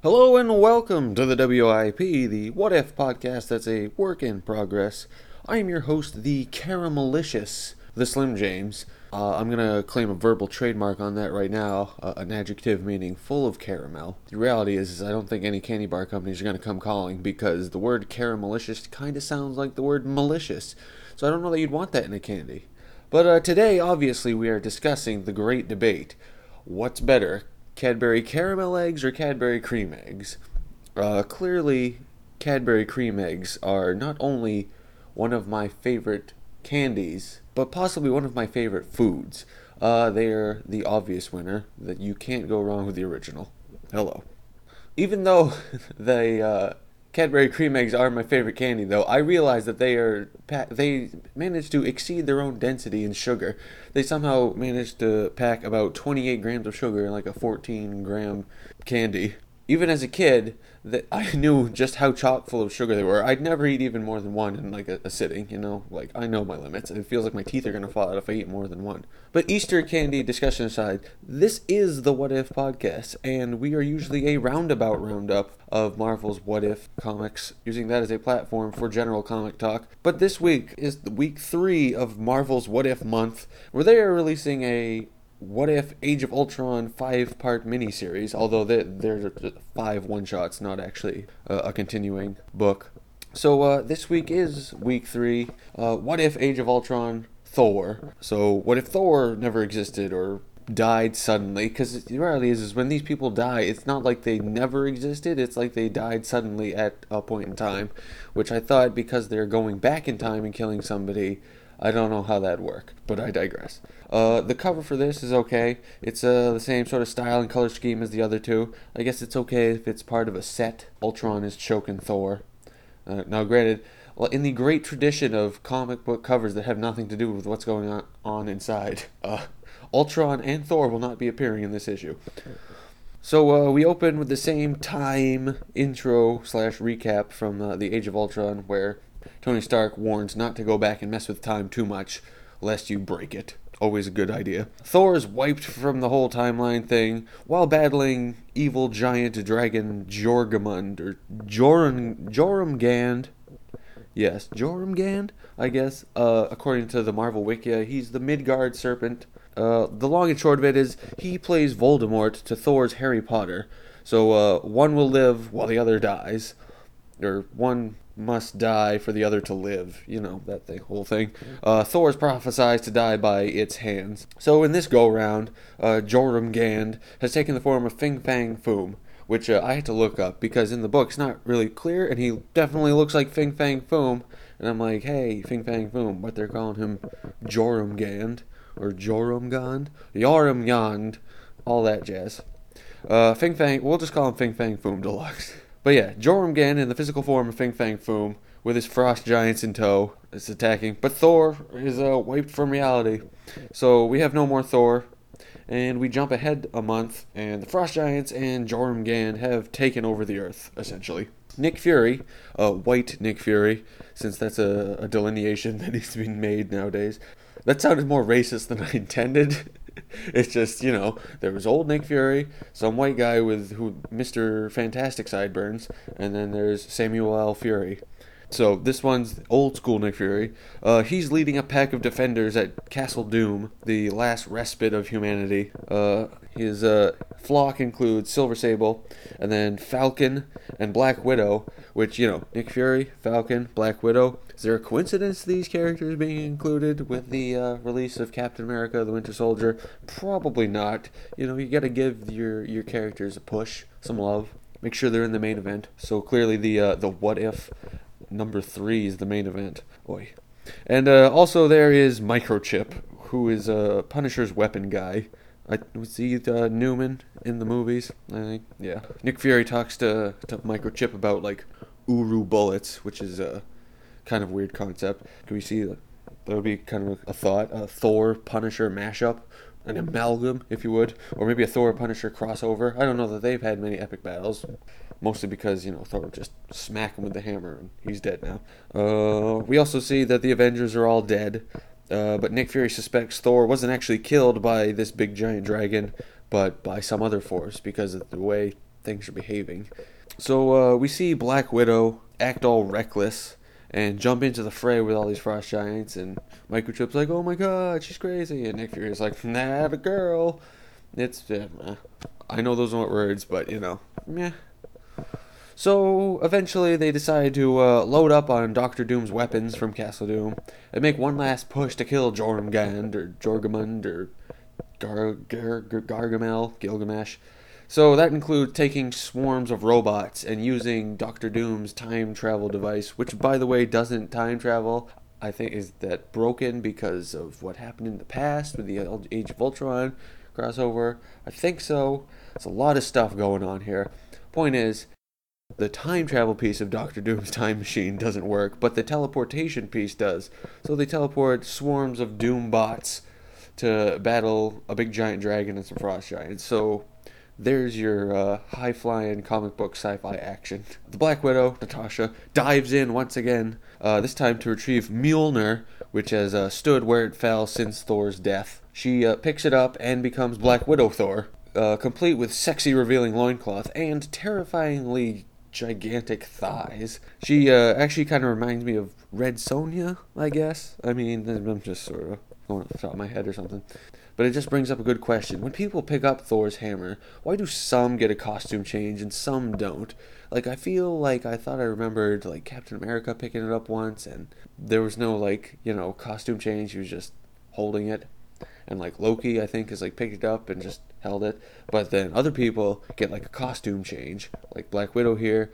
Hello and welcome to the WIP, the What If podcast that's a work in progress. I am your host, the Caramelicious, the Slim James. I'm going to claim a verbal trademark on that right now, an adjective meaning full of caramel. The reality is I don't think any candy bar companies are going to come calling because the word caramelicious kind of sounds like the word malicious. So I don't know that you'd want that in a candy. But today, obviously, we are discussing the great debate. What's better, Cadbury caramel eggs or Cadbury cream eggs? Clearly, Cadbury cream eggs are not only one of my favorite candies, but possibly one of my favorite foods. They are the obvious winner, that you can't go wrong with the original. Hello. Even though the Cadbury cream eggs are my favorite candy, though, I realize that they manage to exceed their own density in sugar. They somehow managed to pack about 28 grams of sugar in like a 14-gram candy. Even as a kid, that I knew just how chock full of sugar they were. I'd never eat even more than one in like a sitting, you know? Like, I know my limits. It feels like my teeth are going to fall out if I eat more than one. But Easter candy discussion aside, this is the What If podcast, and we are usually a roundabout roundup of Marvel's What If comics, using that as a platform for general comic talk. But this week is week 3 of Marvel's What If month, where they are releasing a What If Age of Ultron 5-part miniseries, although they're 5 one-shots, not actually a continuing book. So this week is week 3. What If Age of Ultron Thor? So what if Thor never existed or died suddenly? Because the reality is when these people die, it's not like they never existed, it's like they died suddenly at a point in time, which I thought because they're going back in time and killing somebody, I don't know how that'd work, but I digress. The cover for this is okay. It's the same sort of style and color scheme as the other two. I guess it's okay if it's part of a set. Ultron is choking Thor. Now, granted, in the great tradition of comic book covers that have nothing to do with what's going on inside, Ultron and Thor will not be appearing in this issue. So we open with the same time intro / recap from the Age of Ultron, where Tony Stark warns not to go back and mess with time too much, lest you break it. Always a good idea. Thor is wiped from the whole timeline thing while battling evil giant dragon Jormungand, or Jormungand. Yes, Jormungand, I guess. According to the Marvel Wikia, he's the Midgard serpent. The long and short of it is he plays Voldemort to Thor's Harry Potter. So one will live while the other dies. Or one must die for the other to live. You know, that whole thing. Thor is prophesied to die by its hands. So in this go-round, Jormungand has taken the form of Fin Fang Foom, which I had to look up because in the book it's not really clear, and he definitely looks like Fin Fang Foom. And I'm like, hey, Fin Fang Foom, but they're calling him Jormungand, or Jormungand, all that jazz. Fin Fang, we'll just call him Fin Fang Foom Deluxe. But yeah, Jormungand in the physical form of Fin Fang Foom, with his frost giants in tow, is attacking. But Thor is wiped from reality. So we have no more Thor. And we jump ahead a month, and the frost giants and Jormungand have taken over the Earth, essentially. Nick Fury, white Nick Fury, since that's a delineation that needs to be made nowadays. That sounded more racist than I intended. It's just, you know, there was old Nick Fury, some white guy with Mr. Fantastic sideburns, and then there's Samuel L. Fury. So this one's old school Nick Fury. He's leading a pack of defenders at Castle Doom, the last respite of humanity. His flock includes Silver Sable, and then Falcon and Black Widow, which, you know, Nick Fury, Falcon, Black Widow. Is there a coincidence these characters being included with the release of Captain America, the Winter Soldier? Probably not. You know, you gotta give your characters a push, some love. Make sure they're in the main event. So clearly the What If number 3 is the main event. Boy. And also there is Microchip, who is Punisher's weapon guy. Was he Newman in the movies? I think. Yeah. Nick Fury talks to Microchip about like Uru bullets, which is a kind of weird concept. Can we see that? That would be kind of a thought. A Thor Punisher mashup, an amalgam, if you would, or maybe a Thor Punisher crossover. I don't know that they've had many epic battles, mostly because, you know, Thor would just smack him with the hammer and he's dead now. We also see that the Avengers are all dead. But Nick Fury suspects Thor wasn't actually killed by this big giant dragon, but by some other force, because of the way things are behaving. So we see Black Widow act all reckless and jump into the fray with all these frost giants, and Microchip's like, "Oh my God, she's crazy," and Nick Fury's like, "Nah, the girl." It's I know those aren't words, but meh. So eventually they decide to load up on Doctor Doom's weapons from Castle Doom and make one last push to kill Jormungand or Jorgamund or Gargamel, Gilgamesh. So that includes taking swarms of robots and using Doctor Doom's time travel device, which, by the way, doesn't time travel. I think is that broken because of what happened in the past with the Age of Ultron crossover. I think so. There's a lot of stuff going on here. Point is, the time travel piece of Doctor Doom's time machine doesn't work, but the teleportation piece does. So they teleport swarms of Doom bots to battle a big giant dragon and some frost giants. So there's your high-flying comic book sci-fi action. The Black Widow, Natasha, dives in once again, this time to retrieve Mjolnir, which has stood where it fell since Thor's death. She picks it up and becomes Black Widow Thor, complete with sexy revealing loincloth and terrifyingly gigantic thighs. She actually kind of reminds me of Red Sonja, I guess. I mean, I'm just sort of going off the top of my head or something. But it just brings up a good question. When people pick up Thor's hammer, why do some get a costume change and some don't? Like, I feel like I thought I remembered, like, Captain America picking it up once, and there was no, like, costume change. He was just holding it. And, like, Loki, I think, has, like, picked it up and just held it. But then other people get, like, a costume change. Like Black Widow here.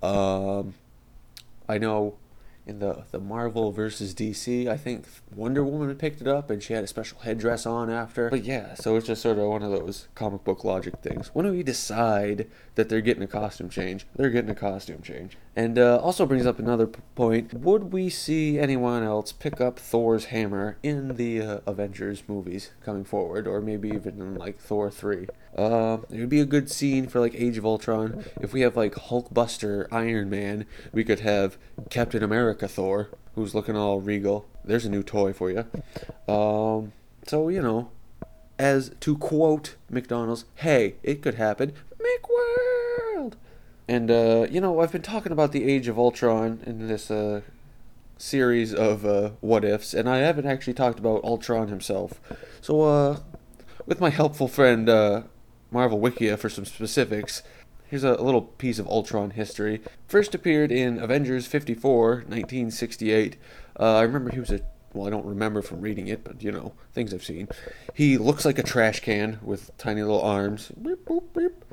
I know in the Marvel versus DC, I think Wonder Woman picked it up and she had a special headdress on after. But yeah, so it's just sort of one of those comic book logic things. When we decide that they're getting a costume change, they're getting a costume change. And also brings up another point. Would we see anyone else pick up Thor's hammer in the Avengers movies coming forward, or maybe even in like Thor 3? It would be a good scene for like Age of Ultron. If we have like Hulkbuster Iron Man, we could have Captain America Thor, who's looking all regal. There's a new toy for you. So, as to quote McDonald's, hey, it could happen. McWorld! And, I've been talking about the Age of Ultron in this series of what ifs, and I haven't actually talked about Ultron himself. So, with my helpful friend Marvel Wikia for some specifics, here's a little piece of Ultron history. First appeared in Avengers 54, 1968. I remember he was I don't remember from reading it, but, things I've seen. He looks like a trash can with tiny little arms. Beep, boop, beep.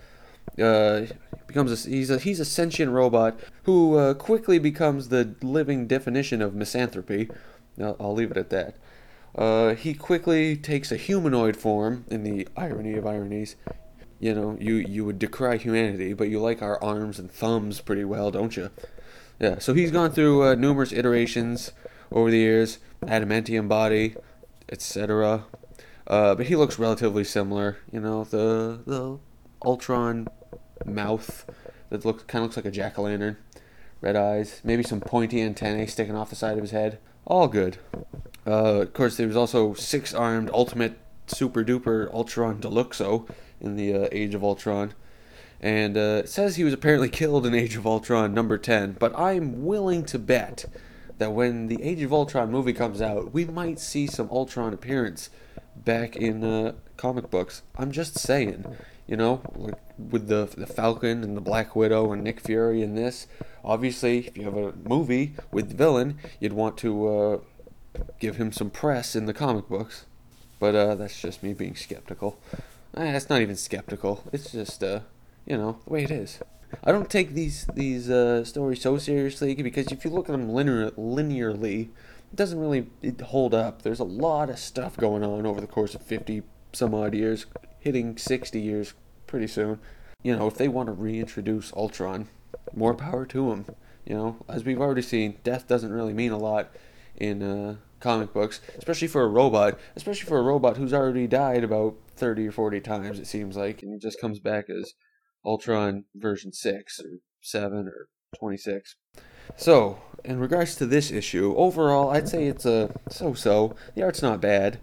He's a sentient robot who quickly becomes the living definition of misanthropy. I'll leave it at that. He quickly takes a humanoid form, in the irony of ironies. You would decry humanity, but you like our arms and thumbs pretty well, don't you? Yeah, so he's gone through numerous iterations over the years, adamantium body, etc. But he looks relatively similar. The Ultron mouth that kind of looks like a jack-o'-lantern, red eyes, maybe some pointy antennae sticking off the side of his head. All good. Of course, there was also six-armed Ultimate Super Duper Ultron Deluxo in the Age of Ultron. And it says he was apparently killed in Age of Ultron number 10, but I'm willing to bet that when the Age of Ultron movie comes out, we might see some Ultron appearance back in comic books. I'm just saying, like with the Falcon and the Black Widow and Nick Fury in this. Obviously, if you have a movie with the villain, you'd want to give him some press in the comic books. But that's just me being skeptical. That's not even skeptical. It's just, the way it is. I don't take these stories so seriously because if you look at them linearly, it doesn't really hold up. There's a lot of stuff going on over the course of 50 some odd years, hitting 60 years pretty soon. If they want to reintroduce Ultron, more power to them. As we've already seen, death doesn't really mean a lot in comic books, especially for a robot who's already died about 30 or 40 times, it seems like, and he just comes back as Ultron version 6 or 7 or 26. So, in regards to this issue, overall, I'd say it's a so-so. The art's not bad.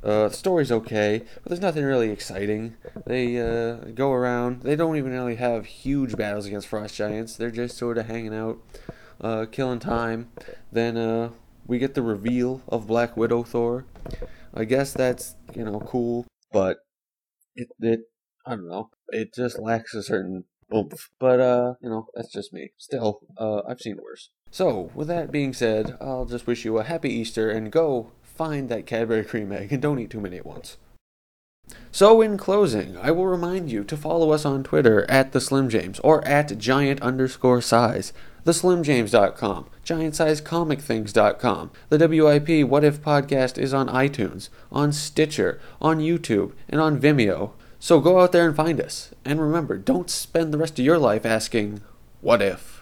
The story's okay, but there's nothing really exciting. They go around. They don't even really have huge battles against frost giants. They're just sort of hanging out, killing time. Then we get the reveal of Black Widow Thor. I guess that's cool, but it I don't know. It just lacks a certain oomph. But that's just me. Still, I've seen worse. So, with that being said, I'll just wish you a happy Easter and go find that Cadbury cream egg and don't eat too many at once. So, in closing, I will remind you to follow us on Twitter at the Slim James or at giant_size, theslimjames.com, giantsizeComicThings.com. The WIP What If podcast is on iTunes, on Stitcher, on YouTube, and on Vimeo. So go out there and find us. And remember, don't spend the rest of your life asking, what if?